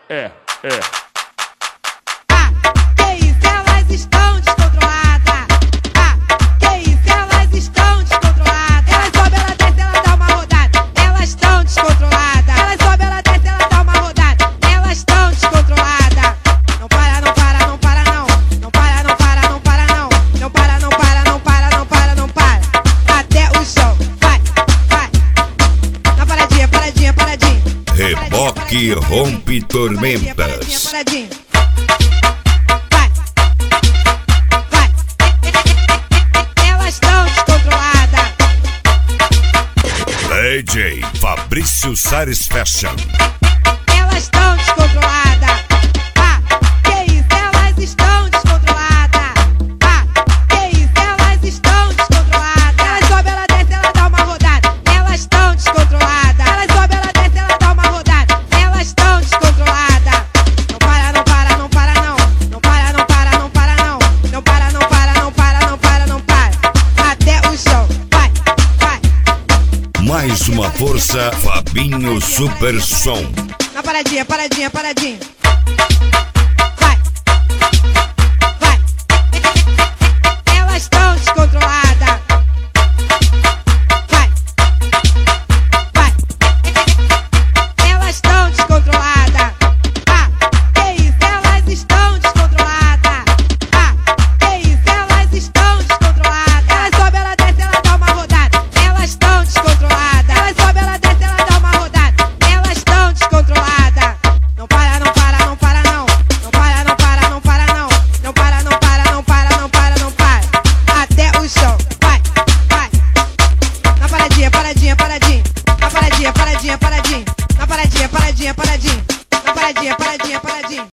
Ah, que isso, elas estão descontroladas. Ah, que isso, elas estão descontroladas. Elas sobem, ela desce, ela dá uma rodada. Elas estão descontroladas. Elas sobem, ela desce, ela dá uma rodada. Elas estão descontroladas. Não para, não para, não para não. Não para, não para, não para não. Não para, não para, não para, não para, não para. Até o chão. Vai, vai. Na paradinha, paradinha, paradinha. Reboque rompe tormentas. Paradinha. Vai, vai. Elas estão descontroladas. DJ Fabrício Sares Fashion. Elas estão descontroladas. Ah, que isso, elas estão descontroladas. Ah, que isso, elas estão descontroladas. Elas sobem, ela desce, ela dá uma rodada. Elas estão descontroladas. Elas sobem, ela desce, ela dá uma rodada. Elas estão descontroladas. Não para, não para, não para não. Não para, não para, não para não. Não para, não para, não para, não para, não para. Até o chão. Vai, vai. Mais uma força, Fabinho Super Som. Na paradinha, paradinha, paradinha. Vai, vai. Elas estão descontroladas. Vai, vai. Elas estão descontroladas. Ah, que isso, elas estão descontroladas. Ah, que isso, elas estão descontroladas. Elas sobem, ela desce, ela dá uma rodada. Elas estão descontroladas. Elas sobem, ela desce, ela dá uma rodada. Elas estão descontroladas. Não para, não para, não para não. Não para, não para, não para não. Não para, não para, não para, não para, não para. Até o chão. Vai, vai. Na paradinha, paradinha, paradinha. Na paradinha, paradinha, paradinha. Na paradinha, paradinha, paradinha. Na paradinha, paradinha, paradinha.